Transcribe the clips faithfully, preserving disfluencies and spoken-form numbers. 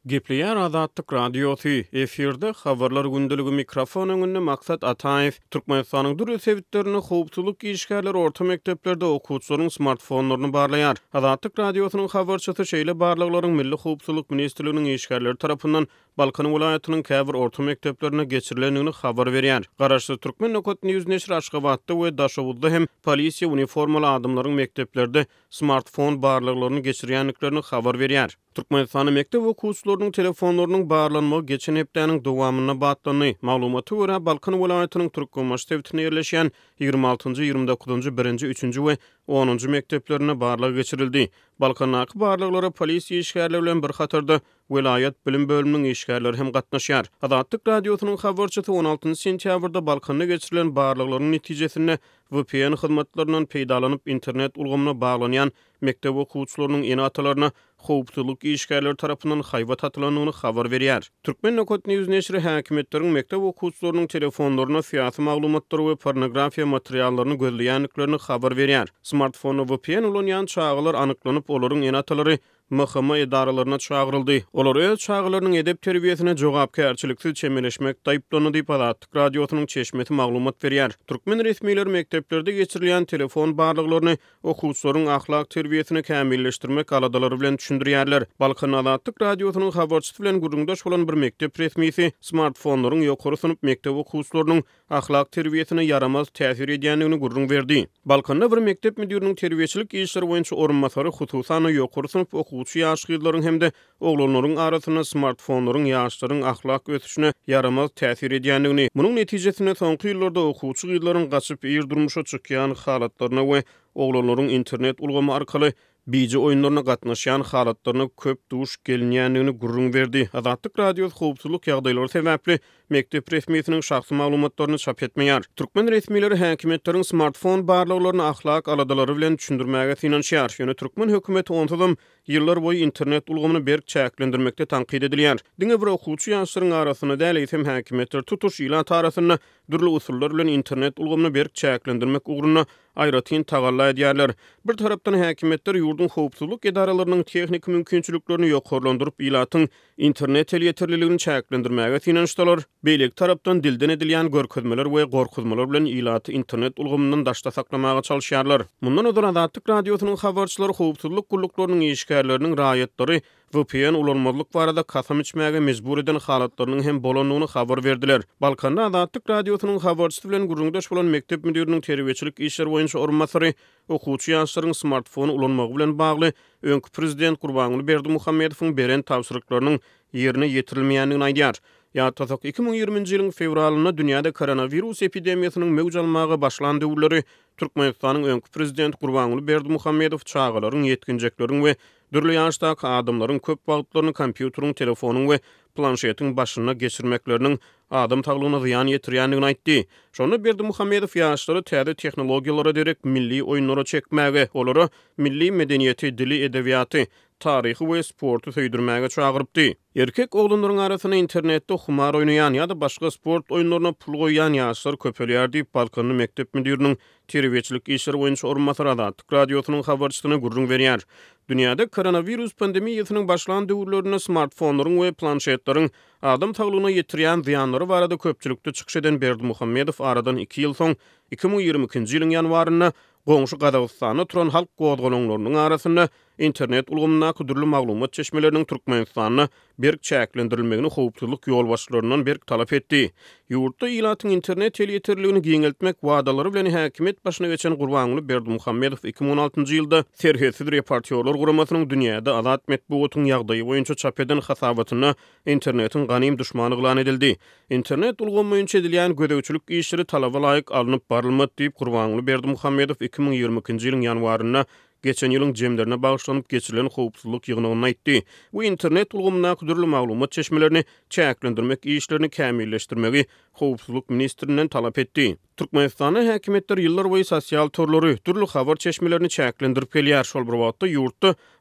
Gepleýär Azatlyk radiosu efirde habarlar gündüligi mikrofon öňünde maksat Ataev Türkmenistanyň dürli sebitlerini howpsuzlyk işgärleri orta mekteplerde okuwçylaryň smartfonlaryny barlaýar. Azatlyk radiosynyň habarçysy şeýle barlyklaryň Milli Howpsuzlyk Ministrliginiň işgärleri tarapyndan Balkan welaýatynyň käbir orta mekteplerine geçirilendigini habar berýär. Garaşly Türkmen Nokot News neşri Aşgabatda we Daşowutda hem polisiýa uniformaly adamlaryň mekteplerde smartfon barlyklaryny geçirýänliklerini habar berýär. Türkmenistanyň mektep okuwçylarynyň telefonlarynyň barlanmagy geçen hepdeniň dowamyna batlany. Maglumaty görä Balkan welaýatynyň Türkmenmaş sebitine ýerleşýän ýygrimi altynjy, ýygrimi dokuzunjy, birinji, üçünjü we onunjy mekteplerine barlyk geçirildi. Balkanaky barlyklary polisiýa işgärleri bilen bir hatarda Welaýat bilim bölüminiň işgärleri hem gatnaşýar. Azatlyk radiosynyň habarçysy on altynjy sentýabrda Balkanda geçirilen barlyklaryň netijesinde V P N hyzmatlarynyň peýdalanyp internet ulgamyna baglanýan mektep okuwçylarynyň ýene atalaryna howpsuzlyk işgärleri tarapyndan haýbat atylandygyny habar berýär. Türkmen Nokot News neşri häkimetleriň mektep okuwçylarynyň telefonlaryna fiýaty maglumatlary we pornografiýa materiallaryny gözleýänliklerini habar berýär. Smartfony V P N ulanýan çağılar anyklanyp olaryň ýene atalary M H M edaralaryna çağıryldy. Olar öz çağılarynyň edep terbiýesine jogapkärçiliksiz çemeleşmek daýyplany diýip Azatlyk radiosynyň çeşmeti maglumat berýär. Türkmen resmiýetleri mekteplerde geçirilýän telefon barlyklaryny okuwçylaryň ahlak terbiýesini kämilleşdirmek aladalary bilen düşündirýärler. Balkan Azatlyk radiosynyň habarçysy bilen guruldaş bolan bir mektep resmiýeti smartfonlaryň ýokary synyp mektep okuwçylarynyň ahlak terbiýesine yaramaz täsir edýänligini gurrun berdi. Balkanda bir mektep müdiriniň terbiýeçilik işleri boýunça orunmasary hususany ýokary synyp okuwçy ýaşgylaryň hemde oglanlaryň arasyna smartfonlaryň ýaşlaryň ahlak ötüşine yaramaz täsir edýänligini, munyň netijesinde soňky ýyllarda okuwçy gyzlaryň gaçyp ýer durmuşa çykýan halatlaryna we oglanlaryň internet ulgamy arkaly biji oýunlaryna gatnaşýan halatlaryna köp duş gelinýänligini gurrun berdi. Azatlyk radio howpsuzlyk ýagdaýlary sebäpli mektep resmiýetiniň şahsy maglumatlaryny çap etmeýär. Türkmen resmiýetleri häkimetleriň smartfon barlyklaryny ahlak aladalary bilen düşündirmäge finansiýar. Ýöne Türkmen hökümeti ontadan ýyllar boýy internet ulgamyny berk çäklendirmekde tanqid edilýär. Diňe bir okuwçy ýaşlaryň arasyna däl hem häkimetler tutuş ýylan tarasyna dürli usullar bilen internet ulgamyny berk çäklendirmek ugruna aýratyn tagalla edýärler. Bir tarapdan häkimetler ýurdun howpsuzlyk edaralarynyň tehnik mümkinçiliklerini ýokarlandyryp ýylatyň internet ýetirliligini çäklendirmäge finansiýalar. Beýlek tarapdan dilden edilýän görkezmeler we gorkuzmalar bilen ýylaty internet ulgamyndan daşda saklamaga çalyşýarlar. Mundan öňe Azatlyk radiosynyň habarçylary howpsuzlyk gulluklarının işgärleriniň raýatlary V P N ulanmalyk barada kasam içmäge mejbur eden halatlarynyň hem bolanyny habar berdiler. Balkanda Azatlyk radiosynyň habarçysy bilen guruldaş bolan mektep müdiriniň terbiýeçilik işleri boýunça orunmasary okuwçy ýaşlaryň smartfon ulanmagy bilen bagly öňkü prezident Gurbanuly Berdimuhammedowyň beren tapşyryklarynyň ýerine ýetirilmeýändigini aýdýar. Ýa-tasak iki ming ýygrimiňji ýylyň fevralyna dünýäde koronavirus epidemiýasynyň mewjud almagy başlandy ullary Türkmenistanyň öňkü prezident Gurbanuly Berdimuhammedow çağılaryň ýetkinjekleriň we dürli ýaşdaky adamlaryň köp wagtlaryny kompýuteryň, telefonyň we planşetiň başyna geçirmekleriniň adam taglygyna ziýan ýetirýändigini aýtdy. Şonu Berdimuhammedow ýaşlary täze tehnologiýalara derek milli oýunlara çekmäge, olara milli medeniýeti, dili, edebiýaty, tarihi we sportu söýdirmäge çağırypdy. Erkek oglanlaryň arasyna internetde humar oýnaýan ýa-da başga sport oýunlaryna pul goýan ýaşlar köpelýär diýip Balkanyň mektep müdiriniň terbiýeçilik işleri boýunça orunmasary Azatlyk radiosynyň habarçysyna gurrun berýär. Dünýäde koronavirus pandemiýasynyň başlan döwürlerinde smartfonlaryň we planşetlaryň adam taglygyna ýetirýän ziýanlary barada köpçülikde çykyş eden Berdimuhammedow aradan iki ýyl soň iki ming ýygrimiňji ýylyň ýanwaryna goňşy Gazagystana turan halk gowdgalarynyň arasynda internet ulgamyna kudurly maglumat çeşmeleriniň Türkmenistanyna berk çäklendirilmegini howpsuzlyk ýol başçylaryndan berk talap etdi. Ýurtda ýylatyň internet ýetirligini giňeltmek wadalary bilen häkimet başyna geçen Gurbanuly Berdimuhammedow iki ming on altynjy ýylda Serhesiz reportýorlar guramasynyň dünýäde azat metbuatyň ýagdaýy boýunça çap eden hasabatyna internetiň ganym düşmany gylan edildi. İnternet ulgamy boýunça edilýän gödäwçilik işleri talaba laýyk alınıp barylmady diýip Gurbanuly Berdimuhammedow iki ming ýygrimiňji ýylyň ýanwaryna geçen ýylyň jemlerine bagşlanyp geçirilen howpsuzlyk ýygynyny aýtdy. Bu internet ulgamyna kudurly maglumat çeşmelerini çäklendirmek işlerini kämilleşdirmegi howpsuzlyk ministrinden talap etdi. Türkmenistanyň häkimetleri ýyllar boýy sosial torlary, türlü habar çeşmelerini çäklendirip gelýär. Şol bir wagtda ýurtda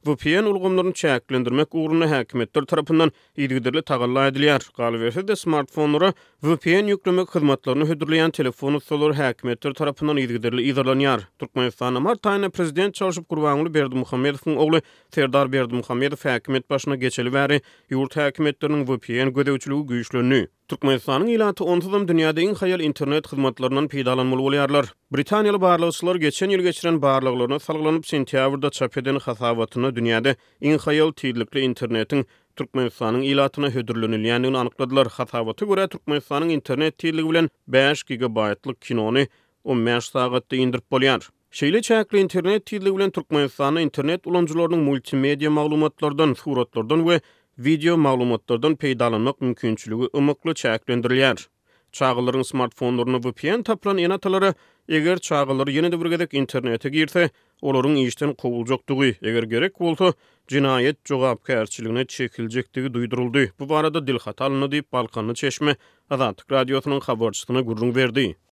V P N ulgamlaryny çäklendirmek uğruna häkimetler tarapyndan ýigdirli tagalla edilýär. Galberse de smartfonlara V P N ýüklemek hyzmatlaryny hödürleýän telefon ustaları häkimetler tarapyndan ýigdirli izalanýar. Türkmenistan mart aýyna prezident Çalşyp Gurbanuly Berdimuhammedowyň ogly Serdar Berdimuhammedow häkimet başyna geçeli bäri ýurt häkimetleriniň V P N gödäwçiligi güýçlenýär. Türkmenistanyň ilaty onsuzam dünýäde iň haýal internet hyzmatlarynyň peýdalanmaly bolýarlar. Britaniýaly barlygçylar geçen ýyl geçiren barlyklaryna salgylanyp sentýabrda çap eden hasabatyny dünýäde iň haýal tydlykly internetiň Türkmenistanyň ilatyna hödürlenilýändigini anykladylar. Hasabaty görä Türkmenistanyň internet tydlygy bilen beş gigabaytlyk kinony on beş sagatda indirip bolýar. Şeýle çäkli internet tydlygy bilen Türkmenistanyň internet ulanjylarynyň multimedia maglumatlardan, suratlardan we video maglumatlardan peýdalanmak mümkinçiligi ymykly çäklendirilýär. Çağılaryň smartfonlaryny V P N taplan enatalary eger çağılar ýene-de bir gezek internete girse, olaryň işden kowuljakdygy, eger gerek bolsa, jinayet jogapkärçiligine çekiljekdigi duýduruldy. Bu barada dilhata alyndy diýip Balkanly Çeşme Azatlyk radiosynyň habarçysyna gurrun berdi.